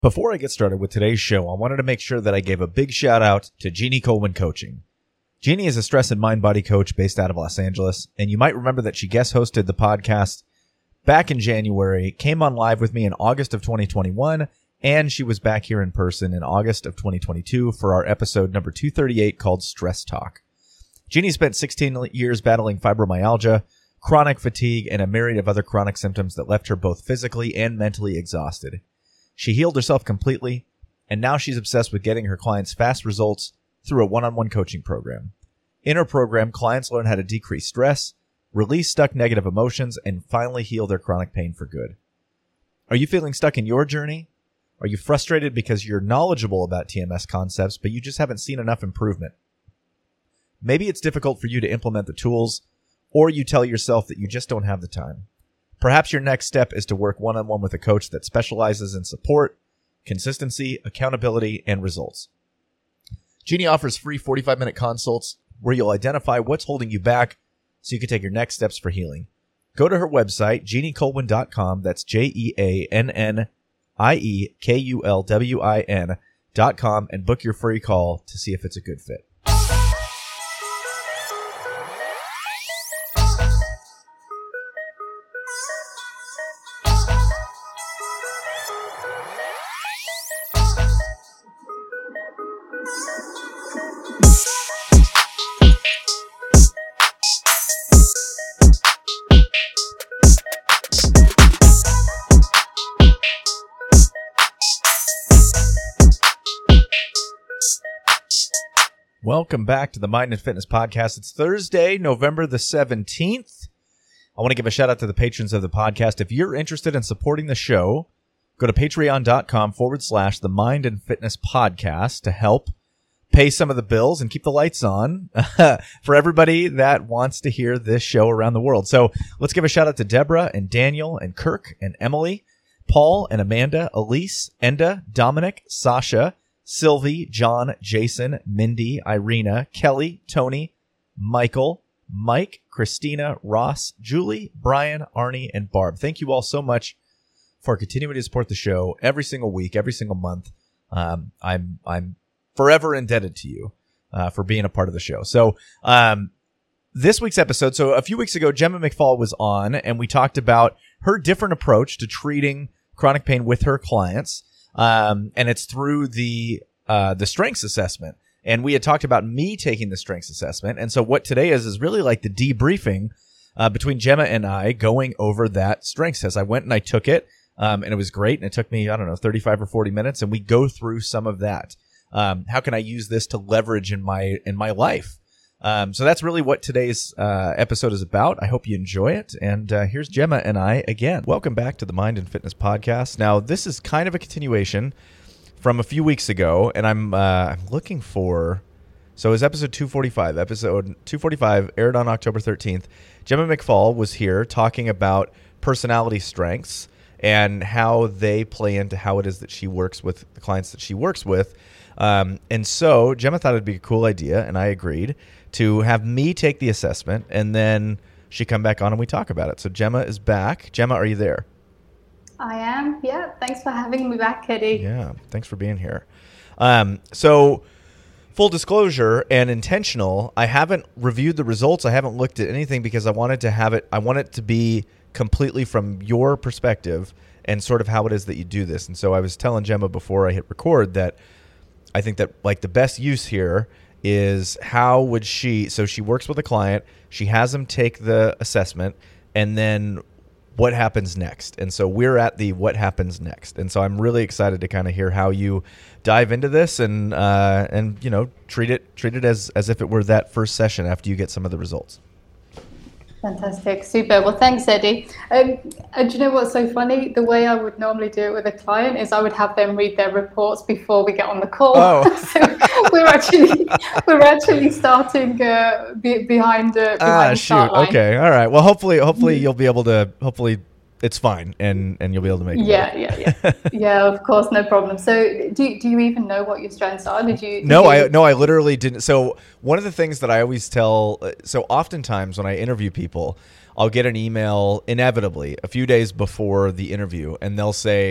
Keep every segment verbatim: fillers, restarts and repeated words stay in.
Before I get started with today's show, I wanted to make sure that I gave a big shout out to Jeannie Colwin Coaching. Jeannie is a stress and mind body coach based out of Los Angeles, and you might remember that she guest hosted the podcast back in January, came on live with me in August of twenty twenty-one, and she was back here in person in August of twenty twenty-two for our episode number two thirty-eight called Stress Talk. Jeannie spent sixteen years battling fibromyalgia, chronic fatigue, and a myriad of other chronic symptoms that left her both physically and mentally exhausted. She healed herself completely, and now she's obsessed with getting her clients fast results through a one-on-one coaching program. In her program, clients learn how to decrease stress, release stuck negative emotions, and finally heal their chronic pain for good. Are you feeling stuck in your journey? Are you frustrated because you're knowledgeable about T M S concepts, but you just haven't seen enough improvement? Maybe it's difficult for you to implement the tools, or you tell yourself that you just don't have the time. Perhaps your next step is to work one-on-one with a coach that specializes in support, consistency, accountability, and results. Jeannie offers free forty-five minute consults where you'll identify what's holding you back so you can take your next steps for healing. Go to her website, jeannie colwin dot com. That's J E A N N I E K U L W I N dot com and book your free call to see if it's a good fit. Welcome back to the Mind and Fitness Podcast. It's Thursday, November the seventeenth. I want to give a shout out to the patrons of the podcast. If you're interested in supporting the show, go to patreon.com forward slash the Mind and Fitness Podcast to help pay some of the bills and keep the lights on for everybody that wants to hear this show around the world. So let's give a shout out to Deborah and Daniel and Kirk and Emily, Paul and Amanda, Elise, Enda, Dominic, Sasha, Sylvie, John, Jason, Mindy, Irina, Kelly, Tony, Michael, Mike, Christina, Ross, Julie, Brian, Arnie, and Barb. Thank you all so much for continuing to support the show every single week, every single month. Um, I'm I'm forever indebted to you uh, for being a part of the show. So um, this week's episode, so a few weeks ago, Gemma McFall was on, and we talked about her different approach to treating chronic pain with her clients. Um, and it's through the, uh, the strengths assessment. And we had talked about me taking the strengths assessment. And so what today is, is really like the debriefing, uh, between Gemma and I going over that strengths test. I went and I took it, um, and it was great. And it took me, I don't know, thirty-five or forty minutes. And we go through some of that. Um, how can I use this to leverage in my, in my life? Um, so that's really what today's uh, episode is about. I hope you enjoy it. And uh, here's Gemma and I again. Welcome back to the Mind and Fitness Podcast. Now, this is kind of a continuation from a few weeks ago, and I'm uh, I'm looking for. So it was episode two forty-five. Episode two forty-five aired on October thirteenth. Gemma McFall was here talking about personality strengths and how they play into how it is that she works with the clients that she works with. Um, and so Gemma thought it'd be a cool idea, and I agreed to have me take the assessment, and then she come back on and we talk about it. So Gemma is back. Gemma, are you there? I am. Yeah. Thanks for having me back, Eddie. Yeah. Thanks for being here. Um, so full disclosure and intentional, I haven't reviewed the results. I haven't looked at anything because I wanted to have it. I want it to be completely from your perspective and sort of how it is that you do this. And so I was telling Gemma before I hit record that I think that like the best use here is how would she, so she works with a client, she has them take the assessment, and then what happens next? And so we're at the what happens next. And so I'm really excited to kind of hear how you dive into this and, uh, and you know, treat it treat it as, as if it were that first session after you get some of the results. Fantastic. Super. Well, thanks, Eddie. Um, and do you know what's so funny? The way I would normally do it with a client is I would have them read their reports before we get on the call. Oh. So we're actually we're actually starting uh, be, behind, uh, behind ah, the shoot. start line. Okay. All right. Well, hopefully, hopefully you'll be able to. Hopefully, it's fine, and, and you'll be able to make it Yeah, work. yeah, yeah. Yeah, of course, no problem. So do, do you even know what your strengths are? Did you? Did No, you... I no, I literally didn't. So one of the things that I always tell, so oftentimes when I interview people, I'll get an email inevitably a few days before the interview, and they'll say,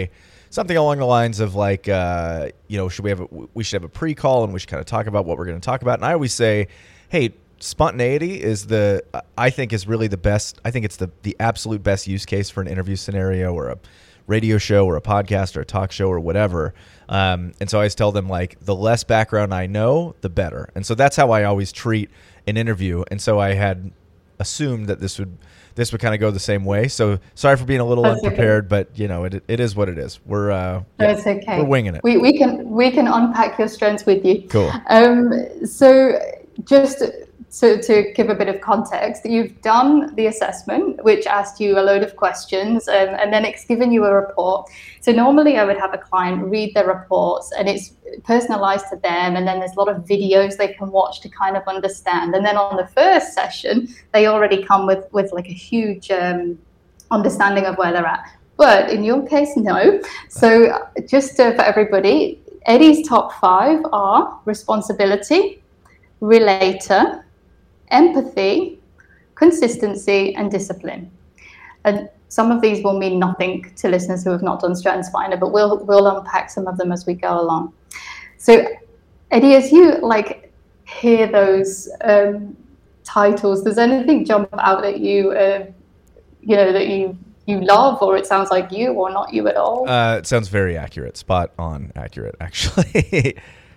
something along the lines of like, uh, you know, should we have a, we should have a pre-call and we should kind of talk about what we're going to talk about. And I always say, hey, spontaneity is the, I think is really the best. I think it's the, the absolute best use case for an interview scenario or a radio show or a podcast or a talk show or whatever. Um, and so I always tell them like the less background I know, the better. And so that's how I always treat an interview. And so I had assumed that this would, this would kind of go the same way. So sorry for being a little That's unprepared, okay. but you know, it it is what it is. We're, uh, That's yeah, okay. we're winging it. We, we can, we can unpack your strengths with you. Cool. Um, so just to, to give a bit of context, you've done the assessment, which asked you a load of questions, um, and then it's given you a report. So normally I would have a client read their reports and it's personalized to them. And then there's a lot of videos they can watch to kind of understand. And then on the first session, they already come with, with like a huge um, understanding of where they're at. But in your case, no. So just uh, for everybody, Eddie's top five are responsibility, relator, empathy, consistency, and discipline. And some of these will mean nothing to listeners who have not done StrengthsFinder, but we'll we'll unpack some of them as we go along. So, Eddie, as you like hear those um, titles, does anything jump out at you? Uh, you know that you you love, or it sounds like you, or not you at all? Uh, it sounds very accurate, spot on accurate, actually.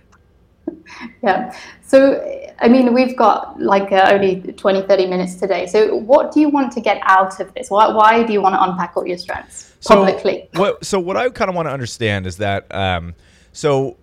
Yeah. So, I mean, we've got like uh, only twenty, thirty minutes today. So what do you want to get out of this? Why, why do you want to unpack all your strengths publicly? So what, so what I kind of want to understand is that, um, so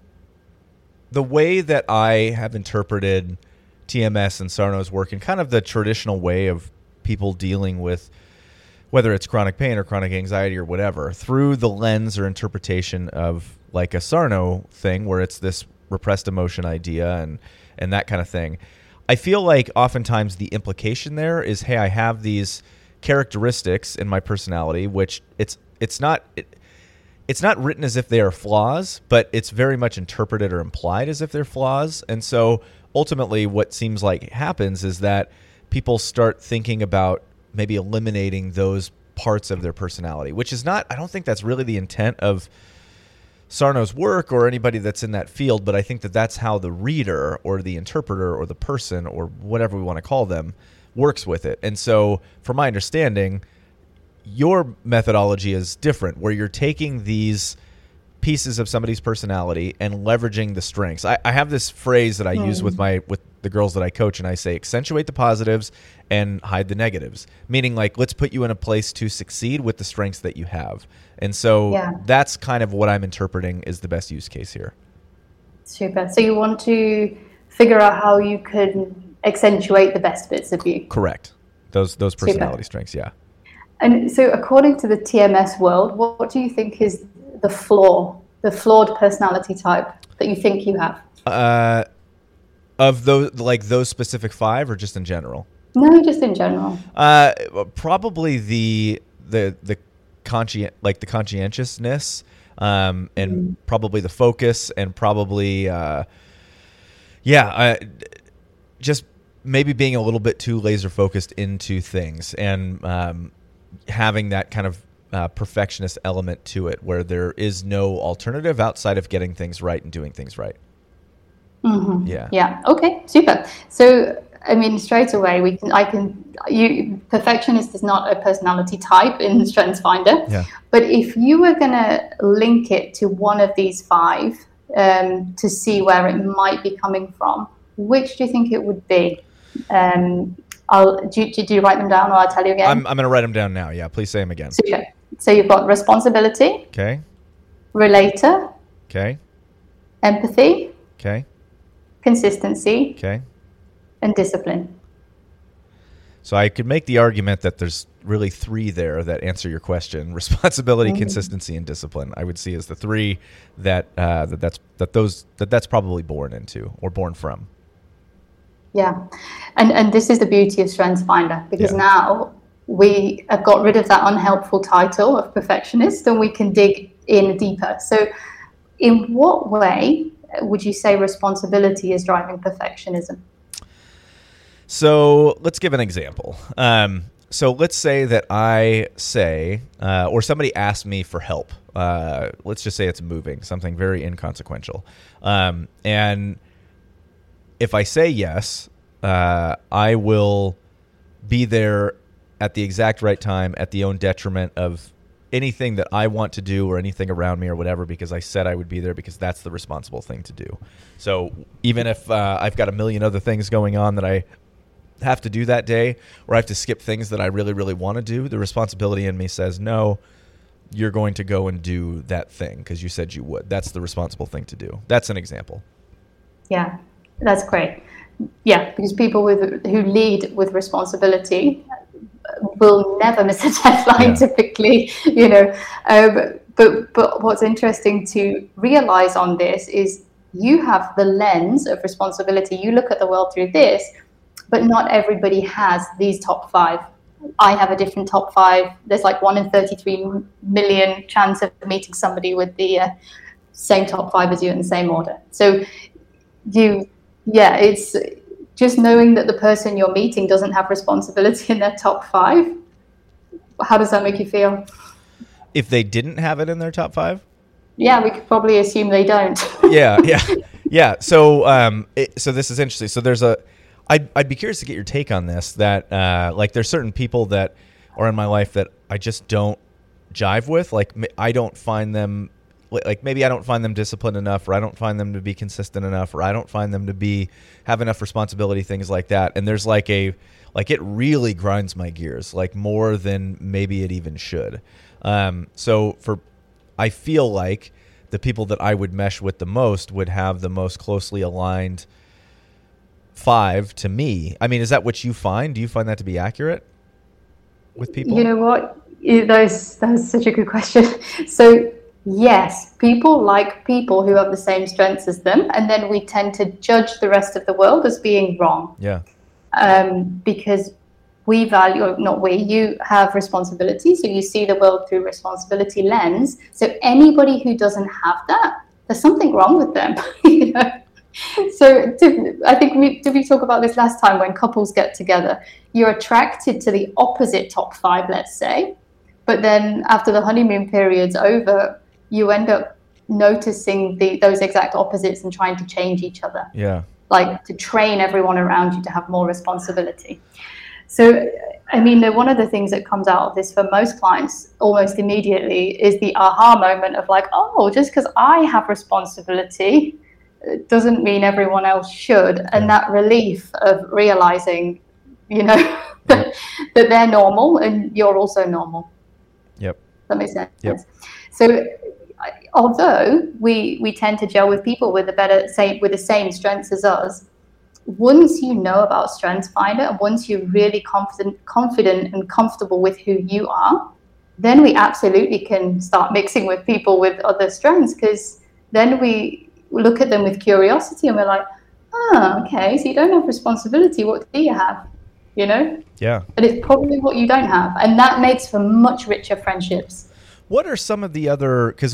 the way that I have interpreted T M S and Sarno's work and kind of the traditional way of people dealing with whether it's chronic pain or chronic anxiety or whatever, through the lens or interpretation of like a Sarno thing where it's this repressed emotion idea and and that kind of thing. I feel like oftentimes the implication there is, hey, I have these characteristics in my personality, which it's it's not it, it's not written as if they are flaws, but it's very much interpreted or implied as if they're flaws. And so ultimately what seems like happens is that people start thinking about maybe eliminating those parts of their personality, which is not, I don't think that's really the intent of Sarno's work or anybody that's in that field, but I think that that's how the reader or the interpreter or the person or whatever we want to call them works with it. And so from my understanding, your methodology is different, where you're taking these pieces of somebody's personality and leveraging the strengths. I, I have this phrase that I mm. use with my with the girls that I coach, and I say accentuate the positives and hide the negatives, meaning like let's put you in a place to succeed with the strengths that you have. And so yeah. that's kind of what I'm interpreting is the best use case here. Super. So you want to figure out how you can accentuate the best bits of you. Correct. Those those personality Super. strengths, yeah. And so according to the T M S world, what, what do you think is the flaw, the flawed personality type that you think you have? Uh, of those, like those specific five, or just in general? No, just in general. Uh, probably the the the conscien like the conscientiousness, um, and mm. probably the focus, and probably uh, yeah, uh, just maybe being a little bit too laser focused into things, and um, having that kind of Uh, perfectionist element to it, where there is no alternative outside of getting things right and doing things right. Mm-hmm. Yeah. Yeah. Okay. Super. So, I mean, straight away, we can. I can. You perfectionist is not a personality type in StrengthsFinder. Yeah. But if you were going to link it to one of these five um, to see where it might be coming from, which do you think it would be? Um, I'll. Do, do, do you write them down, or I'll tell you again? I'm. I'm going to write them down now. Yeah. Please say them again. Super. So you've got responsibility. Okay. Relator. Okay. Empathy. Okay. Consistency. Okay. And discipline. So I could make the argument that there's really three there that answer your question: responsibility, mm-hmm. consistency, and discipline. I would see as the three that uh, that that's that those that that's probably born into or born from. Yeah, and and this is the beauty of StrengthsFinder, because yeah. now we have got rid of that unhelpful title of perfectionist, and we can dig in deeper. So, in what way would you say responsibility is driving perfectionism? So let's give an example. Um, so let's say that I say, uh, or somebody asks me for help, Uh, let's just say it's moving, something very inconsequential. Um, and if I say yes, uh, I will be there at the exact right time at the own detriment of anything that I want to do or anything around me or whatever, because I said I would be there because that's the responsible thing to do. So even if uh, I've got a million other things going on that I have to do that day, or I have to skip things that I really, really want to do, the responsibility in me says, no, you're going to go and do that thing because you said you would. That's the responsible thing to do. That's an example. Yeah, that's great. Yeah, because people with who lead with responsibility will never miss a deadline, yeah. typically, you know. Um, but but what's interesting to realize on this is you have the lens of responsibility. You look at the world through this, but not everybody has these top five. I have a different top five. There's like one in thirty-three million chance of meeting somebody with the uh, same top five as you in the same order. So you, yeah, it's just knowing that the person you're meeting doesn't have responsibility in their top five. How does that make you feel? If they didn't have it in their top five? Yeah, we could probably assume they don't. yeah, yeah, yeah. So, um, it, so this is interesting. So there's a, I'd, I'd be curious to get your take on this, that, uh, like there's certain people that are in my life that I just don't jive with. Like I don't find them, like maybe I don't find them disciplined enough, or I don't find them to be consistent enough, or I don't find them to be, have enough responsibility, things like that. And there's like a, like it really grinds my gears, like more than maybe it even should. Um, so for, I feel like the people that I would mesh with the most would have the most closely aligned five to me. I mean, is that what you find? Do you find that to be accurate with people? You know what? That's, that's such a good question. So yes, people like people who have the same strengths as them, and then we tend to judge the rest of the world as being wrong. Yeah. Um, because we value, not we, you have responsibility, so you see the world through responsibility lens. So anybody who doesn't have that, there's something wrong with them. You know? So to, I think we did we talk about this last time when couples get together. You're attracted to the opposite top five, let's say, but then after the honeymoon period's over, you end up noticing the those exact opposites and trying to change each other. Yeah. Like to train everyone around you to have more responsibility. So, I mean, one of the things that comes out of this for most clients almost immediately is the aha moment of like, oh, just because I have responsibility doesn't mean everyone else should. And that relief of realizing, you know, that, that they're normal and you're also normal. Yep. That makes sense. Yep. So, although we we tend to gel with people with a better say with the same strengths as us, once you know about StrengthsFinder and once you're really confident confident and comfortable with who you are, then we absolutely can start mixing with people with other strengths, because then we look at them with curiosity and we're like, oh, okay, so you don't have responsibility, what do you have? You know? Yeah. But it's probably what you don't have, and that makes for much richer friendships. What are some of the other, because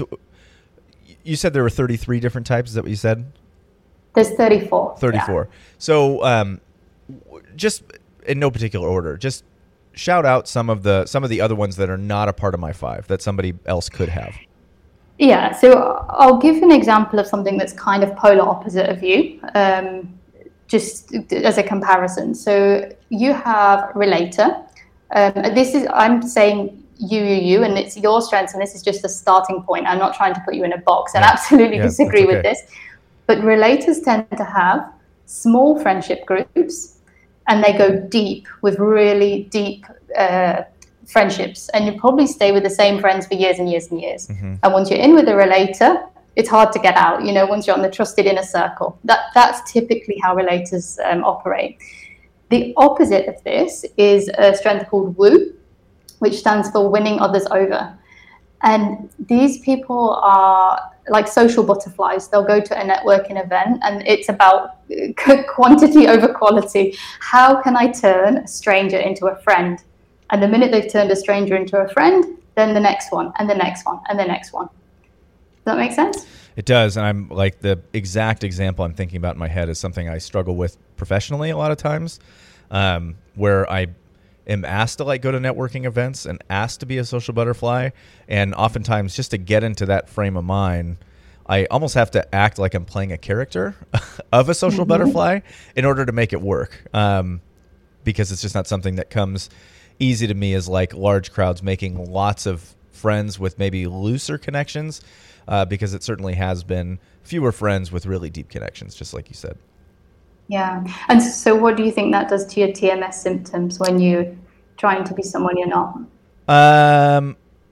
you said there were thirty-three different types, is that what you said? There's thirty-four. thirty-four. Yeah. So um, just in no particular order, just shout out some of the some of the other ones that are not a part of my five that somebody else could have. Yeah, so I'll give an example of something that's kind of polar opposite of you, um, just as a comparison. So you have relator. Um, this is, I'm saying you, you, you, and it's your strengths, and this is just a starting point. I'm not trying to put you in a box, and yeah. absolutely yeah, disagree okay. with this. But relators tend to have small friendship groups, and they go deep with really deep uh, friendships. And you probably stay with the same friends for years and years and years. Mm-hmm. And once you're in with a relator, it's hard to get out. You know, once you're on the trusted inner circle, that that's typically how relators um, operate. The opposite of this is a strength called woo, which stands for winning others over. And these people are like social butterflies. They'll go to a networking event and it's about quantity over quality. How can I turn a stranger into a friend? And the minute they've turned a stranger into a friend, then the next one and the next one and the next one. Does that make sense? It does. And I'm like, the exact example I'm thinking about in my head is something I struggle with professionally a lot of times, um, where I am asked to like go to networking events and asked to be a social butterfly. And oftentimes just to get into that frame of mind, I almost have to act like I'm playing a character of a social mm-hmm. butterfly in order to make it work. Um, because it's just not something that comes easy to me as like large crowds making lots of friends with maybe looser connections, uh, because it certainly has been fewer friends with really deep connections, just like you said. Yeah. And so what do you think that does to your T M S symptoms when you're trying to be someone you're not? Um,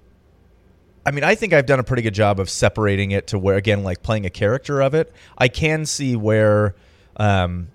I mean, I think I've done a pretty good job of separating it to where, again, like playing a character of it. I can see where um,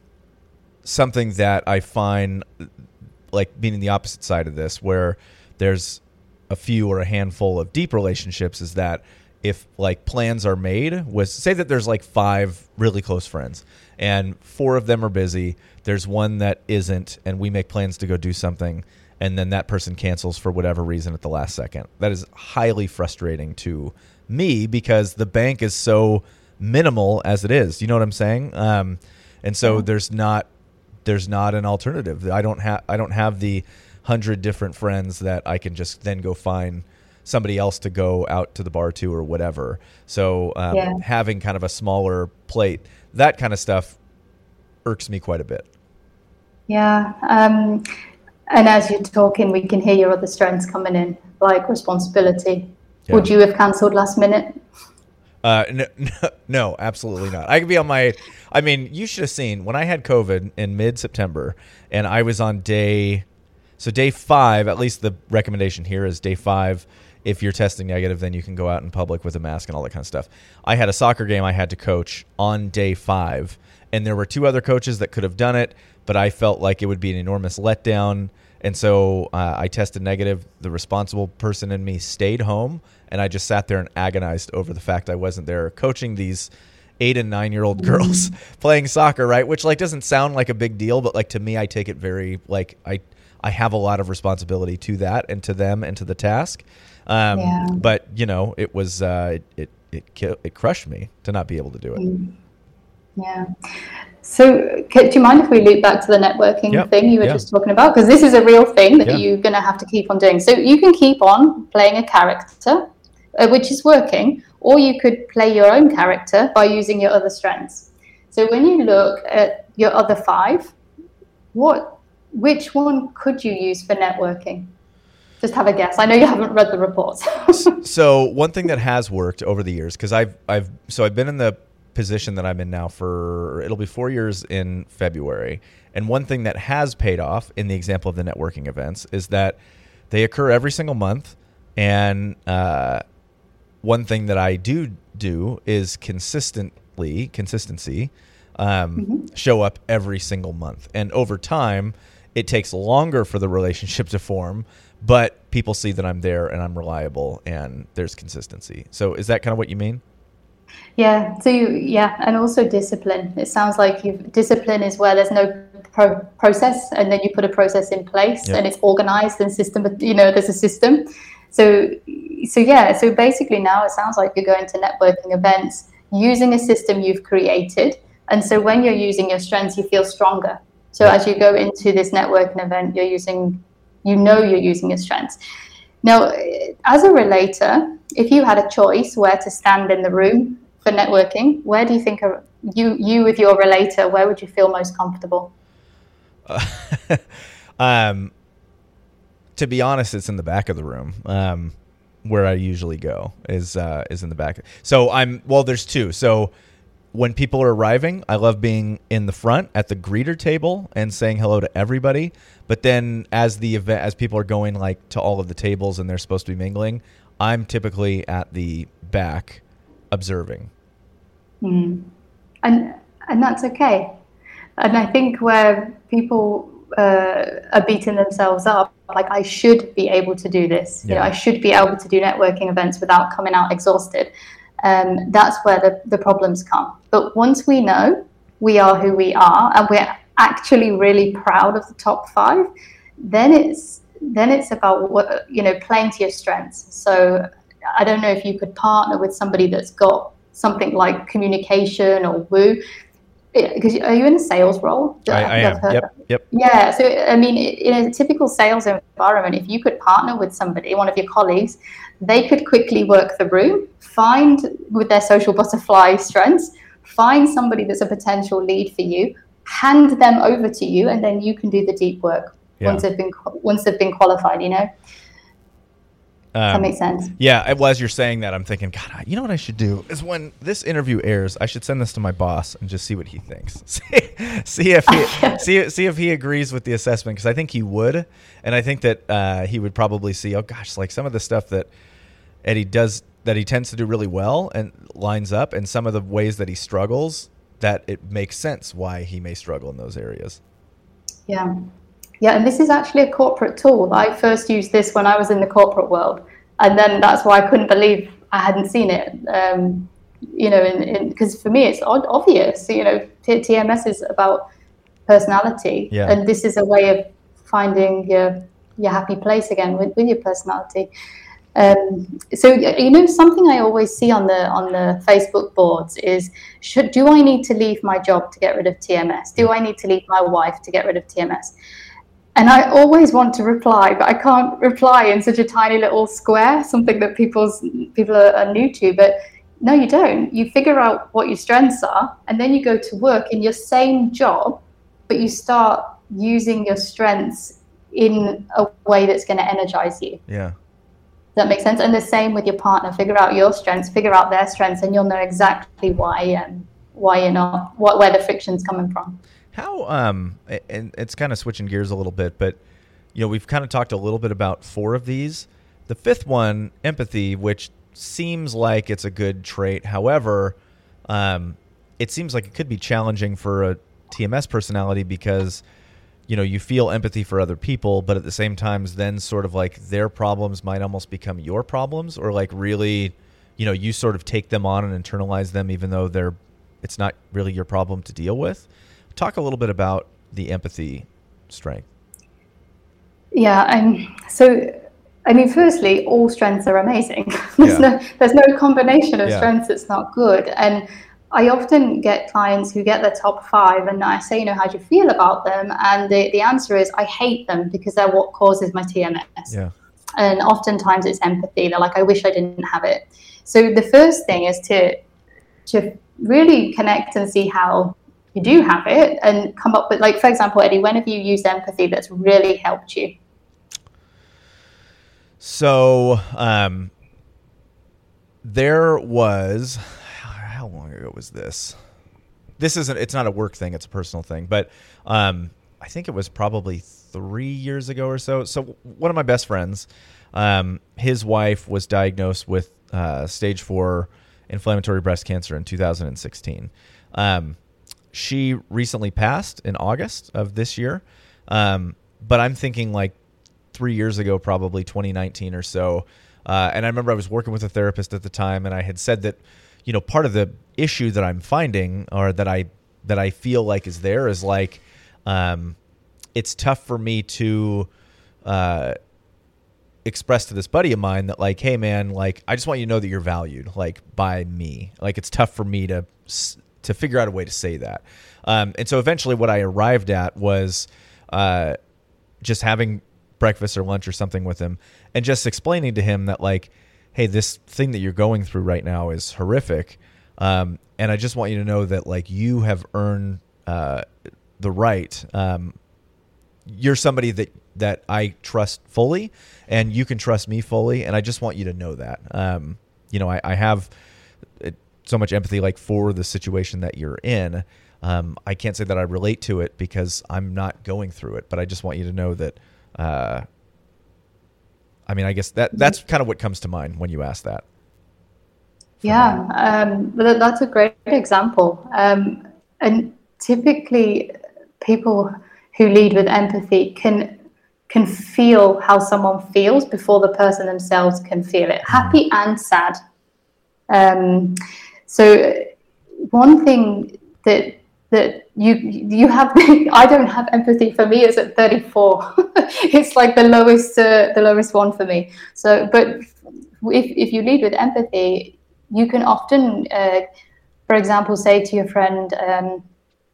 something that I find like being the opposite side of this, where there's a few or a handful of deep relationships, is that if like plans are made with, say that there's like five really close friends and four of them are busy, there's one that isn't, and we make plans to go do something, and then that person cancels for whatever reason at the last second. That is highly frustrating to me because the bank is so minimal as it is. You know what I'm saying? Um, and so yeah. there's not there's not an alternative. I don't have I don't have the hundred different friends that I can just then go find somebody else to go out to the bar to or whatever. So um, yeah. having kind of a smaller plate, that kind of stuff irks me quite a bit. Yeah. Um, and as you're talking, we can hear your other strengths coming in, like responsibility. Yeah. Would you have cancelled last minute? Uh, no, no, no, absolutely not. I could be on my, I mean, you should have seen when I had COVID in mid-September and I was on day, so day five, at least the recommendation here is day five. If you're testing negative, then you can go out in public with a mask and all that kind of stuff. I had a soccer game I had to coach on day five, and there were two other coaches that could have done it, but I felt like it would be an enormous letdown. And so uh, I tested negative. The responsible person in me stayed home, and I just sat there and agonized over the fact I wasn't there coaching these eight and nine year old girls mm-hmm. playing soccer, right? Which like doesn't sound like a big deal, but like to me, I take it very like I I have a lot of responsibility to that and to them and to the task. Um, yeah. But you know, it was uh, it it it it crushed me to not be able to do it. Mm. Yeah. So, do you mind if we loop back to the networking yep. thing you were yeah. just talking about? Because this is a real thing that yeah. you're going to have to keep on doing. So you can keep on playing a character, uh, which is working, or you could play your own character by using your other strengths. So when you look at your other five, what, which one could you use for networking? Just have a guess. I know you haven't read the reports. So one thing that has worked over the years, because I've I've so I've been in the position that I'm in now for, it'll be four years in February. And one thing that has paid off in the example of the networking events is that they occur every single month. And uh, one thing that I do do is consistently, consistency, um, mm-hmm. show up every single month. And over time, it takes longer for the relationship to form, but people see that I'm there and I'm reliable and there's consistency. So is that kind of what you mean? Yeah. So you, yeah, and also discipline. It sounds like you've, discipline is where there's no pro- process, and then you put a process in place, yep. and it's organized and system. You know, there's a system. So, so yeah. So basically, now it sounds like you're going to networking events using a system you've created, and so when you're using your strengths, you feel stronger. So yep. as you go into this networking event, you're using, you know, you're using your strengths. Now, as a relator, if you had a choice where to stand in the room for networking, where do you think a, you you with your relator, where would you feel most comfortable? Uh, um, to be honest, it's in the back of the room. Um, where I usually go is uh, is in the back. So I'm well. There's two. So when people are arriving, I love being in the front at the greeter table and saying hello to everybody. But then as the event, as people are going like to all of the tables and they're supposed to be mingling, I'm typically at the back observing. Mm. And and that's okay. And I think where people uh, are beating themselves up, like I should be able to do this. Yeah. You know, I should be able to do networking events without coming out exhausted. Um, that's where the, the problems come. But once we know we are who we are and we're actually really proud of the top five, then it's then it's about what, you know, playing to your strengths. So I don't know if you could partner with somebody that's got something like communication or woo. Because are you in a sales role? I, I am. Yep. That. Yep. Yeah. So I mean, in a typical sales environment, if you could partner with somebody, one of your colleagues, they could quickly work the room, find with their social butterfly strengths, find somebody that's a potential lead for you, hand them over to you, and then you can do the deep work yeah. once they've been once they've been qualified. You know. Um, Does that make sense? Yeah. Well, as you're saying that, I'm thinking, God, you know what I should do is when this interview airs, I should send this to my boss and just see what he thinks. see, see if he see see if he agrees with the assessment, because I think he would, and I think that uh, he would probably see, oh gosh, like some of the stuff that Eddie does that he tends to do really well and lines up, and some of the ways that he struggles, that it makes sense why he may struggle in those areas. Yeah. Yeah, and this is actually a corporate tool. I first used this when I was in the corporate world, and then that's why I couldn't believe I hadn't seen it. Um, you know, because for me it's obvious. You know, T M S is about personality, yeah. and this is a way of finding your your happy place again with, with your personality. Um, so you know, something I always see on the on the Facebook boards is, should do I need to leave my job to get rid of T M S? Do I need to leave my wife to get rid of T M S? And I always want to reply, but I can't reply in such a tiny little square, something that people's people are, are new to. But no, you don't. You figure out what your strengths are, and then you go to work in your same job, but you start using your strengths in a way that's going to energize you. Yeah. Does that make sense? And the same with your partner. Figure out your strengths, figure out their strengths, and you'll know exactly why um, why you're not, what where the friction's coming from. How, um, and it's kind of switching gears a little bit, but, you know, we've kind of talked a little bit about four of these. The fifth one, empathy, which seems like it's a good trait. However, um, it seems like it could be challenging for a T M S personality because, you know, you feel empathy for other people, but at the same time, then sort of like their problems might almost become your problems, or like really, you know, you sort of take them on and internalize them, even though they're, it's not really your problem to deal with. Talk a little bit about the empathy strength. Yeah, I'm so. I mean, firstly, all strengths are amazing. there's yeah. no, there's no combination of yeah. strengths that's not good. And I often get clients who get their top five, and I say, you know, how do you feel about them? And the, the answer is, I hate them because they're what causes my T M S. Yeah. And oftentimes it's empathy. They're like, I wish I didn't have it. So the first thing is to to really connect and see how you do have it, and come up with, like, for example, Eddie, when have you used empathy that's really helped you? So um, there was, how long ago was this? This isn't, it's not a work thing, it's a personal thing, but um, I think it was probably three years ago or so. So one of my best friends, um, his wife was diagnosed with uh, stage four inflammatory breast cancer in two thousand sixteen. Um, She recently passed in August of this year. Um, but I'm thinking like three years ago, probably twenty nineteen or so. Uh, and I remember I was working with a therapist at the time, and I had said that, you know, part of the issue that I'm finding, or that I, that I feel like is there, is like, um, it's tough for me to, uh, express to this buddy of mine that, like, hey man, like, I just want you to know that you're valued, like, by me. Like, it's tough for me to, to figure out a way to say that. Um, and so eventually what I arrived at was uh, just having breakfast or lunch or something with him, and just explaining to him that, like, hey, this thing that you're going through right now is horrific. Um, and I just want you to know that, like, you have earned uh, the right. Um, you're somebody that, that I trust fully, and you can trust me fully. And I just want you to know that. Um, you know, I, I have it, so much empathy, like, for the situation that you're in. Um, I can't say that I relate to it because I'm not going through it, but I just want you to know that, uh, I mean, I guess that that's kind of what comes to mind when you ask that. Yeah. Um, but that's a great example. Um, and typically people who lead with empathy can, can feel how someone feels before the person themselves can feel it, happy and sad. Um, So one thing that that you you have, I don't have empathy. For me, it's at thirty-four. It's like the lowest uh, the lowest one for me. So, but if if you lead with empathy, you can often, uh, for example, say to your friend, um,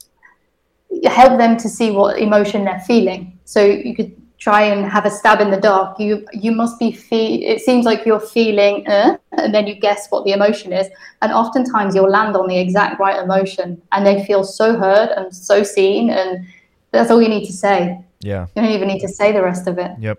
help them to see what emotion they're feeling. So you could try and have a stab in the dark. You you must be fe- it seems like you're feeling uh, and then you guess what the emotion is, and oftentimes you'll land on the exact right emotion, and they feel so heard and so seen, and that's all you need to say. Yeah, you don't even need to say the rest of it. Yep.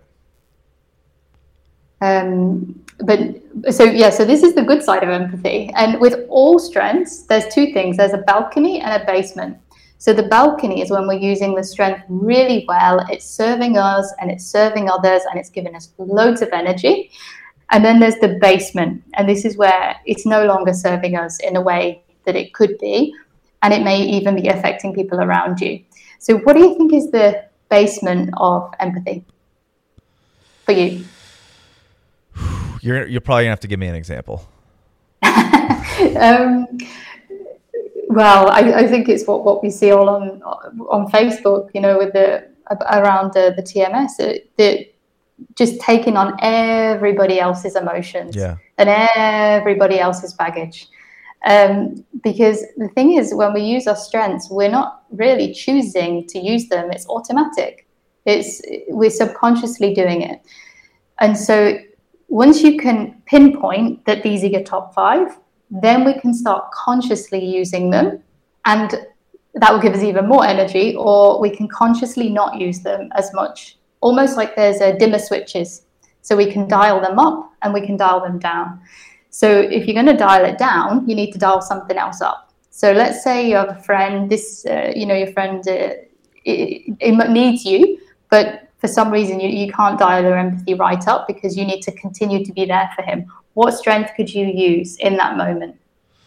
Um, but so yeah, so this is the good side of empathy. And with all strengths, there's two things. There's a balcony and a basement. So the balcony is when we're using the strength really well. It's serving us and it's serving others and it's giving us loads of energy. And then there's the basement. And this is where it's no longer serving us in a way that it could be. And it may even be affecting people around you. So what do you think is the basement of empathy for you? You're you're probably gonna have to give me an example. um, well, I, I think it's what, what we see all on on Facebook, you know, with the around the, the T M S, it, the, just taking on everybody else's emotions yeah. and everybody else's baggage. Um, because the thing is, when we use our strengths, we're not really choosing to use them. It's automatic. It's we're subconsciously doing it, and so. Once you can pinpoint that these are your top five, then we can start consciously using them, and that will give us even more energy, or we can consciously not use them as much, almost like there's a dimmer switches. So we can dial them up and we can dial them down. So if you're going to dial it down, you need to dial something else up. So let's say you have a friend, this, uh, you know, your friend uh, it, it needs you, but for some reason, you, you can't dial their empathy right up because you need to continue to be there for him. What strength could you use in that moment?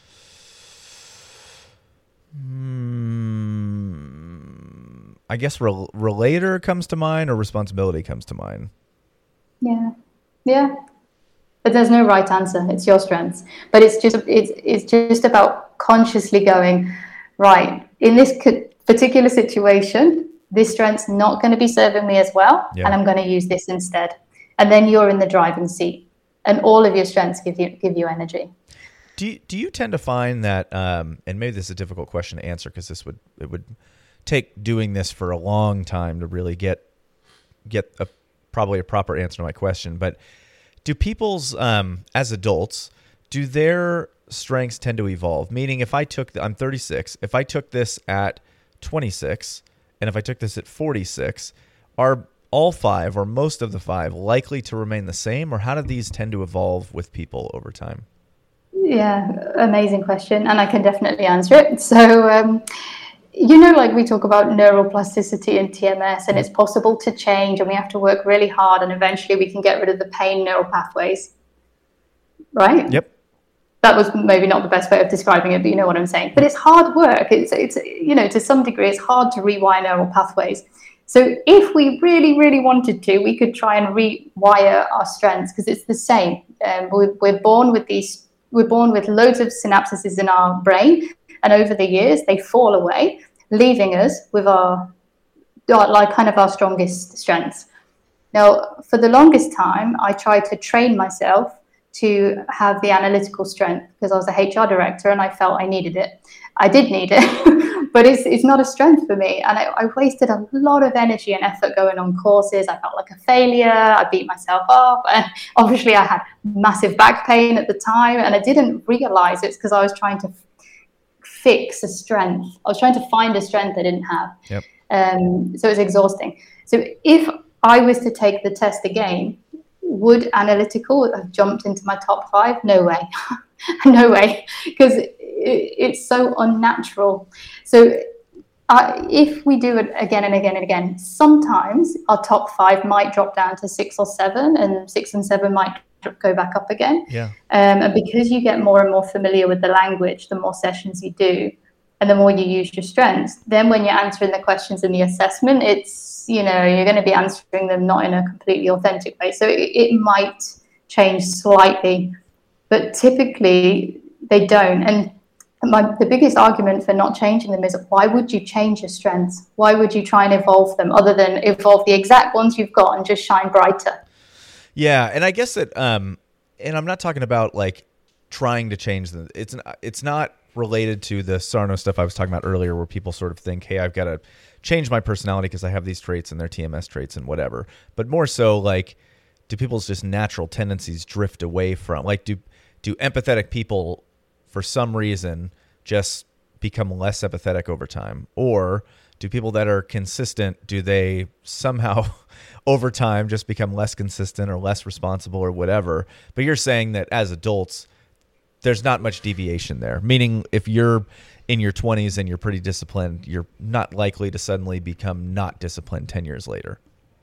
Mm, I guess rel- relator comes to mind or responsibility comes to mind. Yeah, yeah. But there's no right answer. It's your strengths. But it's just it's it's just about consciously going, right, in this particular situation, this strength's not going to be serving me as well, yeah. and I'm going to use this instead. And then you're in the driving seat, and all of your strengths give you give you energy. Do you, do you tend to find that, um, and maybe this is a difficult question to answer because this would it would take doing this for a long time to really get get a probably a proper answer to my question. But do people's um, as adults, do their strengths tend to evolve? Meaning, if I took the, I'm thirty-six, if I took this at twenty-six. And if I took this at forty-six, are all five or most of the five likely to remain the same, or how do these tend to evolve with people over time? Yeah, amazing question. And I can definitely answer it. So, um, you know, like we talk about neuroplasticity in T M S, and it's possible to change, and we have to work really hard, and eventually we can get rid of the pain neural pathways. Right? Yep. That was maybe not the best way of describing it, but you know what I'm saying. But it's hard work. It's, it's you know, to some degree, it's hard to rewire neural pathways. So if we really, really wanted to, we could try and rewire our strengths because it's the same. Um, we're, we're born with these, we're born with loads of synapses in our brain, and over the years they fall away, leaving us with our, like, kind of our strongest strengths. Now, for the longest time, I tried to train myself to have the analytical strength because I was a H R director and I felt I needed it. I did need it, but it's it's not a strength for me. And I, I wasted a lot of energy and effort going on courses. I felt like a failure. I beat myself up. And obviously, I had massive back pain at the time, and I didn't realize it's because I was trying to f- fix a strength. I was trying to find a strength I didn't have. Yep. Um, so it was exhausting. So if I was to take the test again, would analytical have jumped into my top five? No way. No way. Because it, it's so unnatural. So uh, if we do it again and again and again, sometimes our top five might drop down to six or seven, and six and seven might go back up again. Yeah. Um, and because you get more and more familiar with the language, the more sessions you do, and the more you use your strengths, then when you're answering the questions in the assessment, it's, you know, you're going to be answering them not in a completely authentic way. So it, it might change slightly, but typically they don't. And my, the biggest argument for not changing them is, why would you change your strengths? Why would you try and evolve them other than evolve the exact ones you've got and just shine brighter? Yeah. And I guess that, um, and I'm not talking about like trying to change them. It's, it's not related to the Sarno stuff I was talking about earlier, where people sort of think, hey, I've got to change my personality because I have these traits and they're T M S traits and whatever. But more so, like, do people's just natural tendencies drift away from, like, do do empathetic people for some reason just become less empathetic over time? Or do people that are consistent, do they somehow over time just become less consistent or less responsible or whatever? But you're saying that as adults, there's not much deviation there, meaning if you're in your twenties and you're pretty disciplined, you're not likely to suddenly become not disciplined ten years later.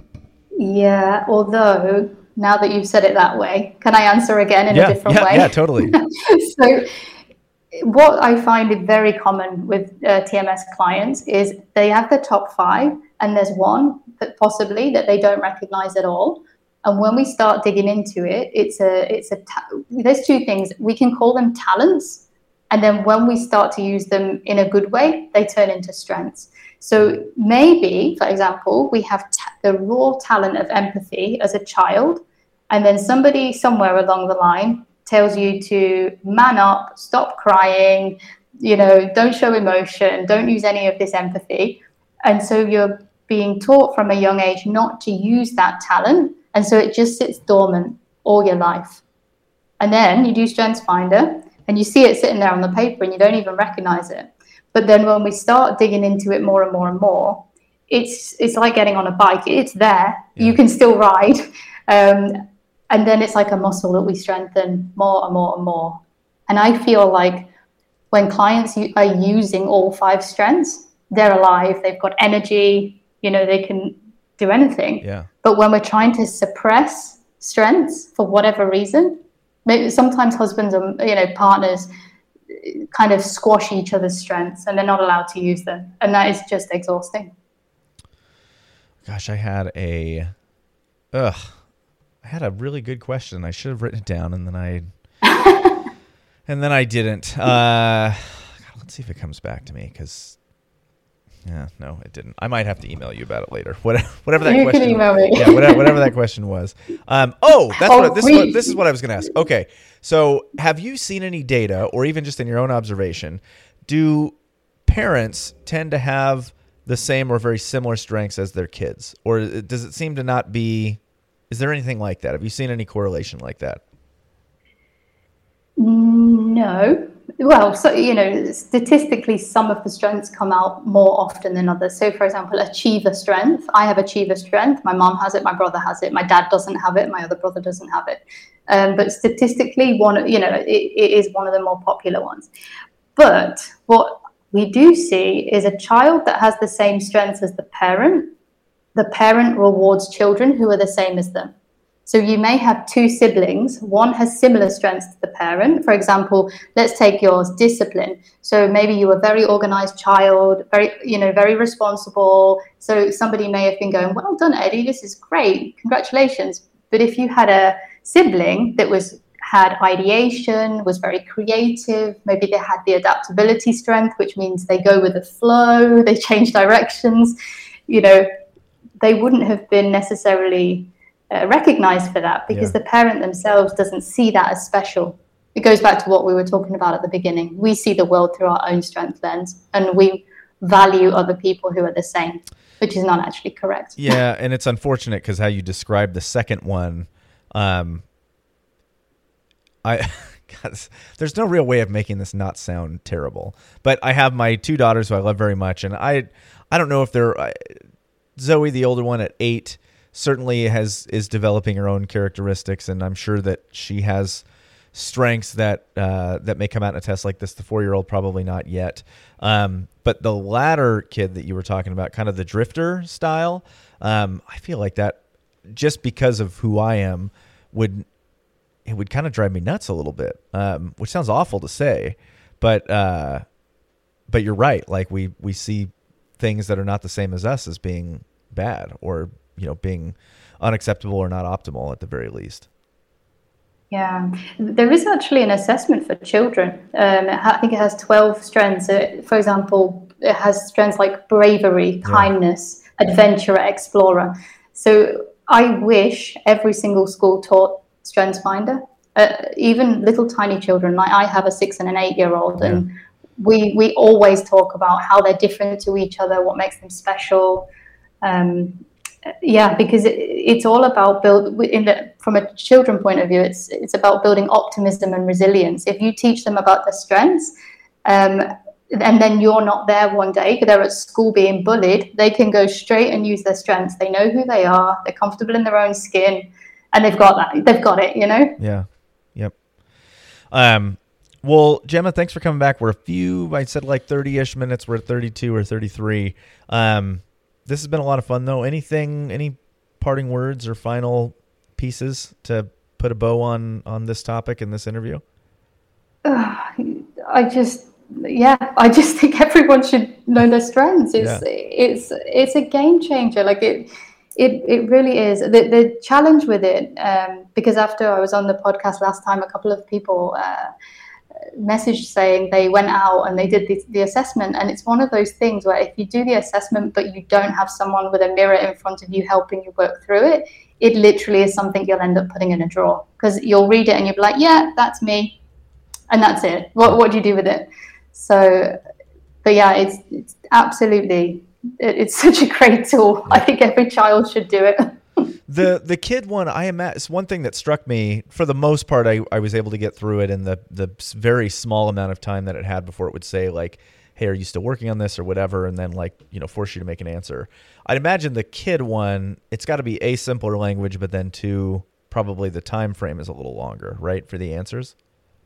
Yeah, although now that you've said it that way, can I answer again in yeah, a different yeah, way? Yeah, totally. So what I find is very common with uh, T M S clients is they have the top five and there's one that possibly that they don't recognize at all. And when we start digging into it, it's a, it's a, ta- there's two things. We can call them talents. And then when we start to use them in a good way, they turn into strengths. So maybe, for example, we have t- the raw talent of empathy as a child. And then somebody somewhere along the line tells you to man up, stop crying, you know, don't show emotion, don't use any of this empathy. And so you're being taught from a young age not to use that talent. And so it just sits dormant all your life. And then you do StrengthsFinder and you see it sitting there on the paper and you don't even recognize it. But then when we start digging into it more and more and more, it's it's like getting on a bike. It's there. Yeah. You can still ride. Um, and then it's like a muscle that we strengthen more and more and more. And I feel like when clients are using all five strengths, they're alive. They've got energy. You know, they can do anything. Yeah. But when we're trying to suppress strengths for whatever reason, maybe sometimes husbands or, you know, partners kind of squash each other's strengths and they're not allowed to use them. And that is just exhausting. Gosh, I had a, ugh, I had a really good question. I should have written it down and then I, and then I didn't. Uh, let's see if it comes back to me because, yeah, no, it didn't. I might have to email you about it later. Whatever, whatever that you question. You can email me. Yeah, whatever, whatever that question was. Um, oh, that's oh, what this. Is what, this is what I was going to ask. Okay, so have you seen any data, or even just in your own observation, do parents tend to have the same or very similar strengths as their kids, or does it seem to not be? Is there anything like that? Have you seen any correlation like that? No. Well, so, you know, statistically, some of the strengths come out more often than others. So, for example, achiever strength. I have achiever strength. My mom has it. My brother has it. My dad doesn't have it. My other brother doesn't have it. Um, but statistically, one, you know, it, it is one of the more popular ones. But what we do see is a child that has the same strengths as the parent. The parent rewards children who are the same as them. So you may have two siblings. One has similar strengths to the parent. For example, let's take yours, discipline. So maybe you were a very organized child, very, you know, very responsible. So somebody may have been going, well done, Eddie, this is great. Congratulations. But if you had a sibling that was had ideation, was very creative, maybe they had the adaptability strength, which means they go with the flow, they change directions, you know, they wouldn't have been necessarily Uh, recognized for that because yeah. the parent themselves doesn't see that as special. It goes back to what we were talking about at the beginning. We see the world through our own strength lens and we value other people who are the same, which is not actually correct. Yeah, and it's unfortunate because how you described the second one, um, I God, there's no real way of making this not sound terrible. But I have my two daughters who I love very much, and I I don't know if they're uh, Zoe, the older one at eight, certainly has is developing her own characteristics, and I'm sure that she has strengths that uh, that may come out in a test like this. The four-year-old probably not yet, um, but the latter kid that you were talking about, kind of the drifter style, um, I feel like that just because of who I am would it would kind of drive me nuts a little bit, um, which sounds awful to say, but uh, but you're right. Like we we see things that are not the same as us as being bad or, you know, being unacceptable or not optimal at the very least. Yeah, there is actually an assessment for children. Um, I think it has twelve strengths. Uh, for example, it has strengths like bravery, kindness, yeah. adventurer, explorer. So I wish every single school taught StrengthsFinder. Uh, even little tiny children, like I have a six and an eight year old, yeah. and we we always talk about how they're different to each other, what makes them special. Um, yeah, because it, it's all about build in the from a children point of view. It's it's about building optimism and resilience. If you teach them about their strengths, um, and then you're not there one day, they're at school being bullied, they can go straight and use their strengths. They know who they are. They're comfortable in their own skin, and they've got that. They've got it. You know. Yeah. Yep. Um. Well, Gemma, thanks for coming back. We're a few, I said like thirty-ish minutes. We're at thirty-two or thirty-three. Um, this has been a lot of fun, though. Anything, any parting words or final pieces to put a bow on on this topic in this interview? Uh, I just, yeah, I just think everyone should know their strengths. It's yeah. it's it's a game changer. Like it, it it really is. The the challenge with it, um, because after I was on the podcast last time, a couple of people. Uh, message saying they went out and they did the, the assessment, and it's one of those things where if you do the assessment but you don't have someone with a mirror in front of you helping you work through it, it literally is something you'll end up putting in a drawer, because you'll read it and you'll be like, yeah, that's me, and that's it. What what do you do with it? So but yeah, it's it's absolutely it, it's such a great tool. I think every child should do it. The the kid one, I imagine, one thing that struck me, for the most part, I, I was able to get through it in the, the very small amount of time that it had before it would say, like, hey, are you still working on this or whatever, and then, like, you know, force you to make an answer. I'd imagine the kid one, it's got to be a simpler language, but then two, probably the time frame is a little longer, right, for the answers?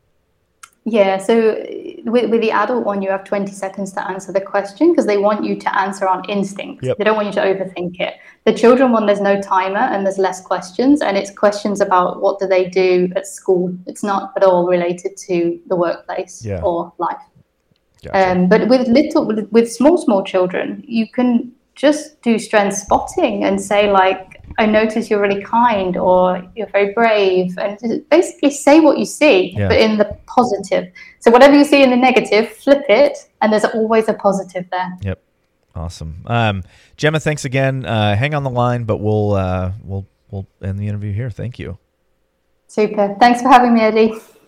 Yeah, so with, with the adult one, you have twenty seconds to answer the question because they want you to answer on instinct. Yep. They don't want you to overthink it. The children one, there's no timer and there's less questions, and it's questions about what do they do at school. It's not at all related to the workplace yeah. or life. Gotcha. Um, but with little, with, with small, small children, you can just do strength spotting and say, like, I notice you're really kind, or you're very brave, and just basically say what you see, yeah. but in the positive. So whatever you see in the negative, flip it, and there's always a positive there. Yep. Awesome. Um, Gemma, thanks again. Uh, hang on the line, but we'll uh, we'll we'll end the interview here. Thank you. Super. Thanks for having me, Eddie.